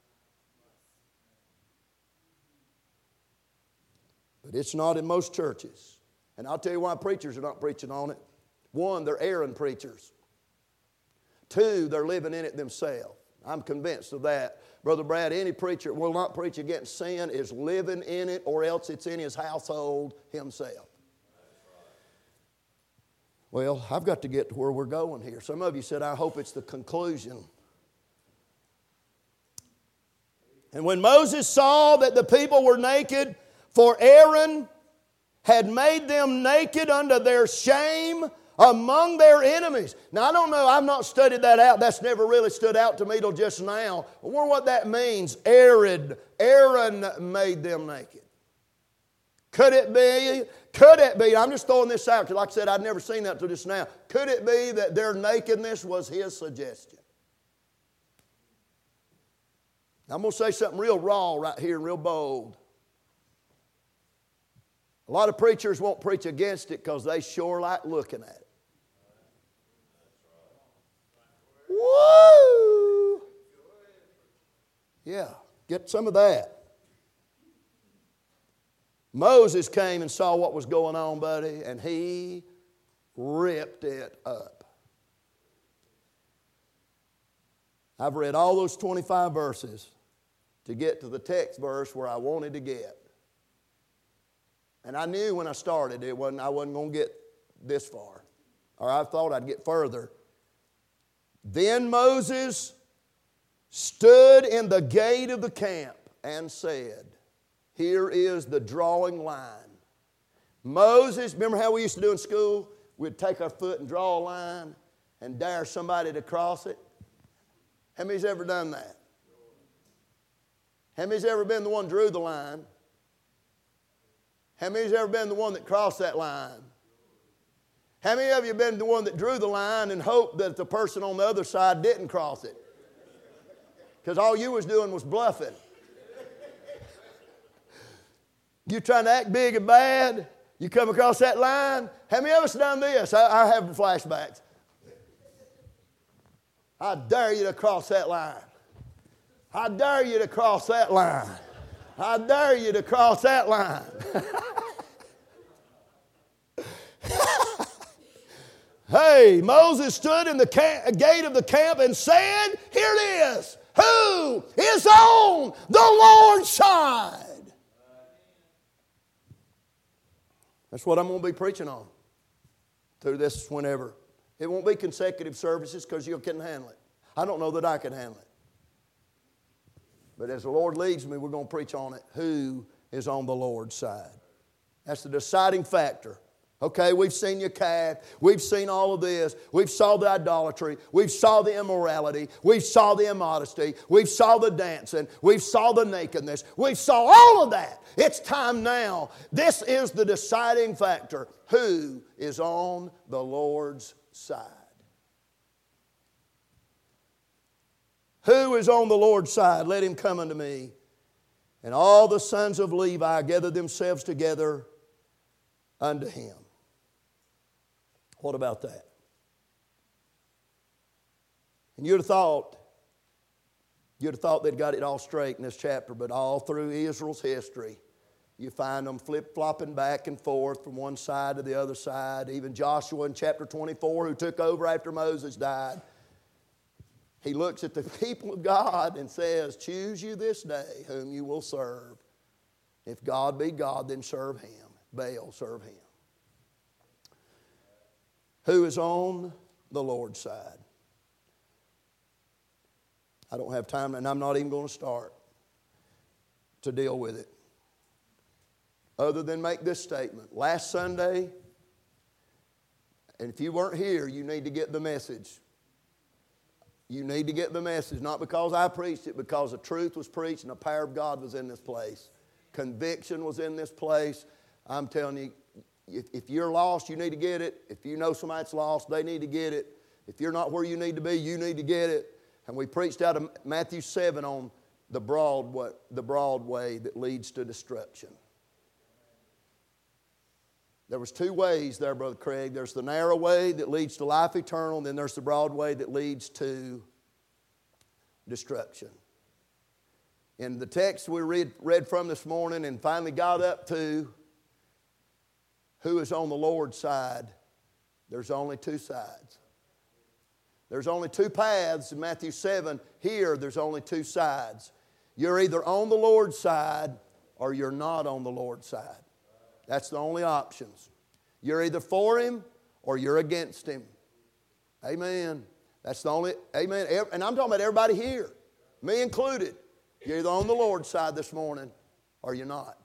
But it's not in most churches. And I'll tell you why preachers are not preaching on it. One, they're errand preachers. Two, they're living in it themselves. I'm convinced of that. Brother Brad, any preacher that will not preach against sin is living in it, or else it's in his household himself. Well, I've got to get to where we're going here. Some of you said, I hope it's the conclusion. And when Moses saw that the people were naked, for Aaron had made them naked unto their shame among their enemies. Now, I don't know. I've not studied that out. That's never really stood out to me till just now. I wonder what that means. Aaron made them naked. Could it be, I'm just throwing this out because like I said, I'd never seen that till just now. Could it be that their nakedness was his suggestion? I'm going to say something real raw right here and real bold. A lot of preachers won't preach against it because they sure like looking at it. Woo! Yeah, get some of that. Moses came and saw what was going on, buddy, and he ripped it up. I've read all those 25 verses to get to the text verse where I wanted to get. And I knew when I started I wasn't going to get this far. Or I thought I'd get further. Then Moses stood in the gate of the camp and said, here is the drawing line. Moses, remember how we used to do in school? We'd take our foot and draw a line and dare somebody to cross it. How many's ever done that? How many's ever been the one who drew the line? How many's ever been the one that crossed that line? How many of you have been the one that drew the line and hoped that the person on the other side didn't cross it? Because all you was doing was bluffing. You trying to act big and bad, you come across that line. How many of us done this? I have flashbacks. I dare you to cross that line. I dare you to cross that line. I dare you to cross that line. Hey, Moses stood in the gate of the camp and said, here it is. Who is on the Lord's side? That's what I'm going to be preaching on through this whenever. It won't be consecutive services because you couldn't handle it. I don't know that I can handle it. But as the Lord leads me, we're going to preach on it. Who is on the Lord's side? That's the deciding factor. Okay, we've seen your calf. We've seen all of this. We've saw the idolatry. We've saw the immorality. We've saw the immodesty. We've saw the dancing. We've saw the nakedness. We've saw all of that. It's time now. This is the deciding factor. Who is on the Lord's side? Who is on the Lord's side? Let him come unto me. And all the sons of Levi gathered themselves together unto him. What about that? And you'd have thought they'd got it all straight in this chapter, but all through Israel's history, you find them flip-flopping back and forth from one side to the other side. Even Joshua in chapter 24, who took over after Moses died, he looks at the people of God and says, choose you this day whom you will serve. If God be God, then serve him. Baal, serve him. Who is on the Lord's side? I don't have time, and I'm not even going to start to deal with it. Other than make this statement. Last Sunday, and if you weren't here, you need to get the message. You need to get the message, not because I preached it, because the truth was preached and the power of God was in this place. Conviction was in this place. I'm telling you, if you're lost, you need to get it. If you know somebody that's lost, they need to get it. If you're not where you need to be, you need to get it. And we preached out of Matthew 7 on the broad way that leads to destruction. There was two ways there, Brother Craig. There's the narrow way that leads to life eternal, and then there's the broad way that leads to destruction. In the text we read from this morning and finally got up to who is on the Lord's side, there's only two sides. There's only two paths in Matthew 7. Here, there's only two sides. You're either on the Lord's side or you're not on the Lord's side. That's the only options. You're either for him or you're against him. Amen. That's the only, amen. And I'm talking about everybody here, me included. You're either on the Lord's side this morning or you're not.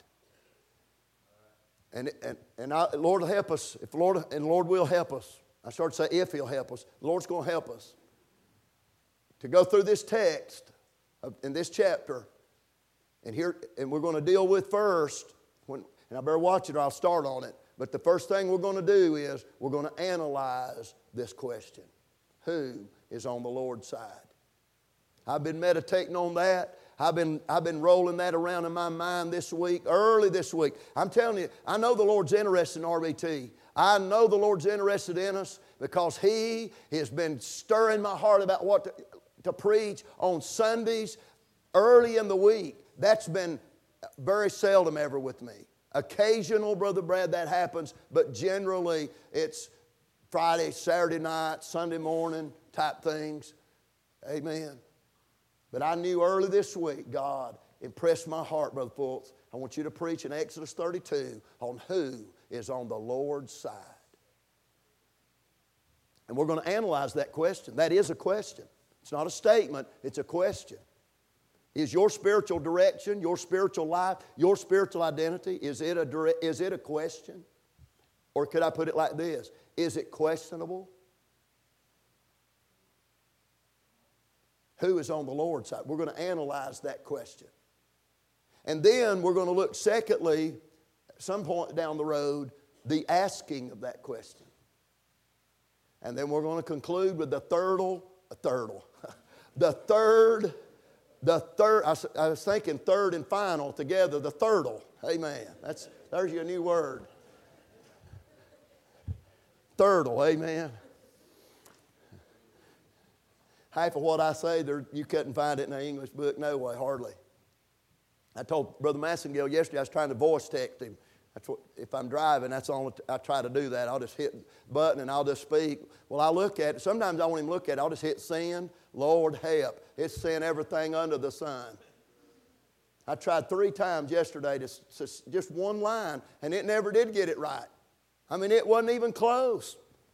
And Lord will help us. Lord will help us. I started to say if He'll help us. The Lord's going to help us to go through this text in this chapter. And we're going to deal with first, and I better watch it or I'll start on it. But the first thing we're going to do is we're going to analyze this question. Who is on the Lord's side? I've been meditating on that. I've been rolling that around in my mind this week, early this week. I'm telling you, I know the Lord's interested in RBT. I know the Lord's interested in us because He has been stirring my heart about what to preach on Sundays early in the week. That's been very seldom ever with me. Occasional, Brother Brad, that happens, but generally it's Friday, Saturday night, Sunday morning type things. Amen. But I knew early this week, God impressed my heart, Brother Fultz. I want you to preach in Exodus 32 on who is on the Lord's side. And we're going to analyze that question. That is a question. It's not a statement, it's a question. Is your spiritual direction, your spiritual life, your spiritual identity, is it a question? Or could I put it like this? Is it questionable? Who is on the Lord's side? We're going to analyze that question. And then we're going to look, secondly, at some point down the road, the asking of that question. And then we're going to conclude with the third, I was thinking third and final together, the thirdle. Amen. There's your new word. Thirdle, amen. Half of what I say, you couldn't find it in an English book, no way, hardly. I told Brother Massengale yesterday I was trying to voice text him. If I'm driving, that's all I try to do that. I'll just hit a button and I'll just speak. Well, I look at it. Sometimes I won't even look at it. I'll just hit send. Lord, help. It's send everything under the sun. I tried 3 times yesterday to just one line, and it never did get it right. I mean, it wasn't even close.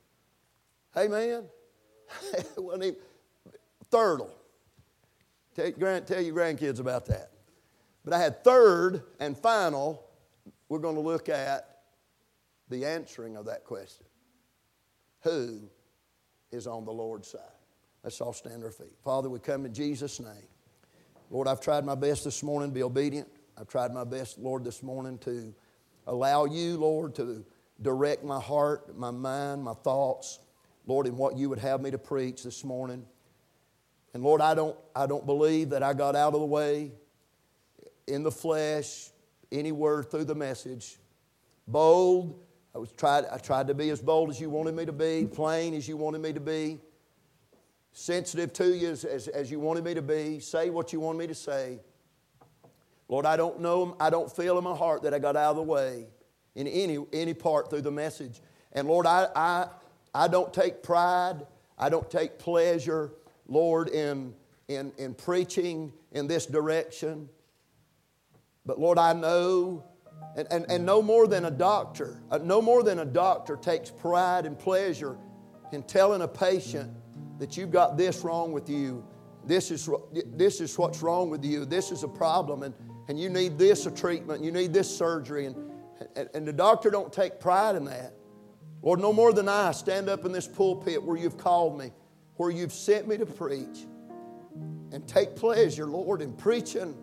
Amen? It wasn't even. Thirdle. Tell your grandkids about that. But I had third and final. We're going to look at the answering of that question. Who is on the Lord's side? Let's all stand to our feet. Father, we come in Jesus' name. Lord, I've tried my best this morning to be obedient. I've tried my best, Lord, this morning to allow you, Lord, to direct my heart, my mind, my thoughts, Lord, in what you would have me to preach this morning. And Lord, I don't believe that I got out of the way in the flesh, anywhere through the message. Bold. I tried to be as bold as you wanted me to be, plain as you wanted me to be, sensitive to you as you wanted me to be, say what you wanted me to say. Lord, I don't feel in my heart that I got out of the way in any part through the message. And Lord, I don't take pride, I don't take pleasure, Lord, in preaching in this direction. But Lord, I know, and no more than a doctor takes pride and pleasure in telling a patient that you've got this wrong with you. This is what's wrong with you. This is a problem, and you need this treatment. You need this surgery, and the doctor don't take pride in that. Lord, no more than I stand up in this pulpit where you've called me, where you've sent me to preach, and take pleasure, Lord, in preaching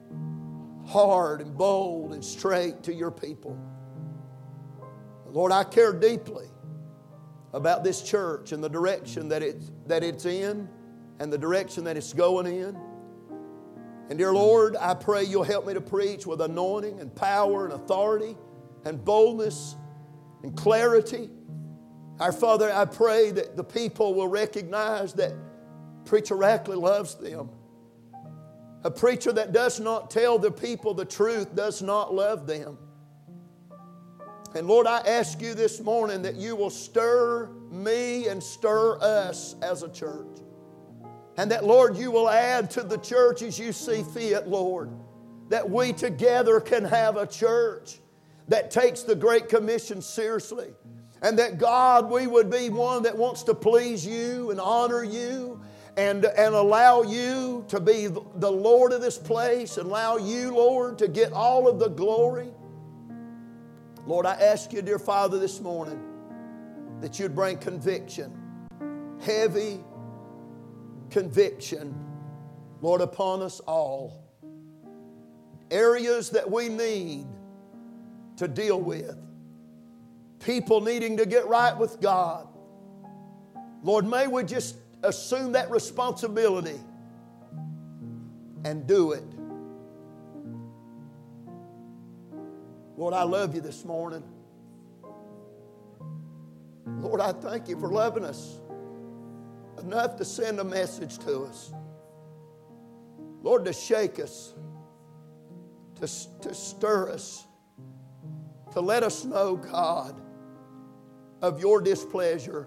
hard and bold and straight to your people. Lord, I care deeply about this church and the direction that it's in and the direction that it's going in. And dear Lord, I pray you'll help me to preach with anointing and power and authority and boldness and clarity. Our Father, I pray that the people will recognize that Preacher Rackley loves them. A preacher that does not tell the people the truth does not love them. And Lord, I ask you this morning that you will stir me and stir us as a church. And that, Lord, you will add to the church as you see fit, Lord. That we together can have a church that takes the Great Commission seriously. And that, God, we would be one that wants to please you and honor you. And allow you to be the Lord of this place, and allow you, Lord, to get all of the glory. Lord, I ask you, dear Father, this morning that you'd bring conviction, heavy conviction, Lord, upon us all. Areas that we need to deal with. People needing to get right with God. Lord, may we just assume that responsibility and do it. Lord, I love you this morning. Lord, I thank you for loving us enough to send a message to us. Lord, to shake us, to stir us, to let us know, God, of your displeasure.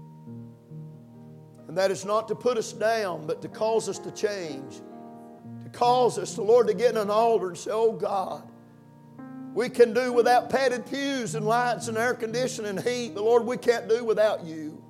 And that is not to put us down, but to cause us to change. To cause us, Lord, to get in an altar and say, oh God, we can do without padded pews and lights and air conditioning and heat, but Lord, we can't do without you.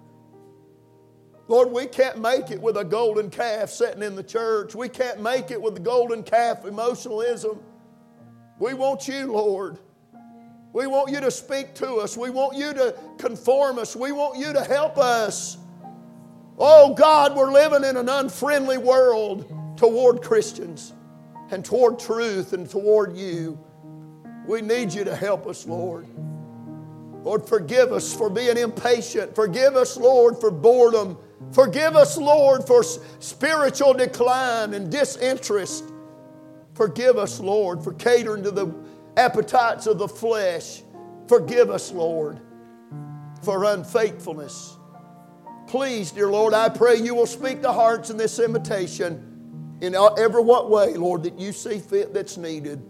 Lord, we can't make it with a golden calf sitting in the church. We can't make it with the golden calf emotionalism. We want you, Lord. We want you to speak to us. We want you to conform us. We want you to help us. Oh God, we're living in an unfriendly world toward Christians and toward truth and toward you. We need you to help us, Lord. Lord, forgive us for being impatient. Forgive us, Lord, for boredom. Forgive us, Lord, for spiritual decline and disinterest. Forgive us, Lord, for catering to the appetites of the flesh. Forgive us, Lord, for unfaithfulness. Please, dear Lord, I pray you will speak to hearts in this invitation in every what way, Lord, that you see fit that's needed.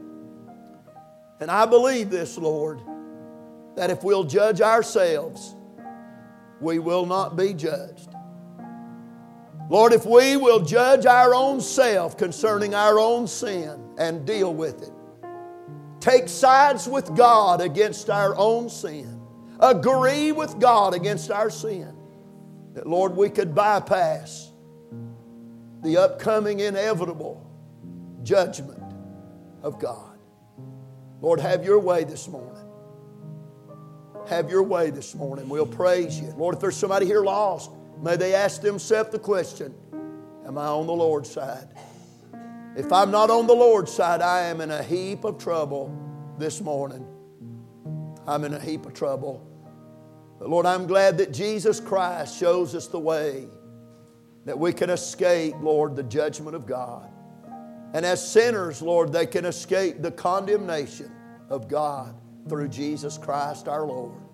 And I believe this, Lord, that if we'll judge ourselves, we will not be judged. Lord, if we will judge our own self concerning our own sin and deal with it, take sides with God against our own sin, agree with God against our sin, that, Lord, we could bypass the upcoming inevitable judgment of God. Lord, have your way this morning. Have your way this morning. We'll praise you. Lord, if there's somebody here lost, may they ask themselves the question, am I on the Lord's side? If I'm not on the Lord's side, I am in a heap of trouble this morning. I'm in a heap of trouble. But Lord, I'm glad that Jesus Christ shows us the way that we can escape, Lord, the judgment of God. And as sinners, Lord, they can escape the condemnation of God through Jesus Christ our Lord.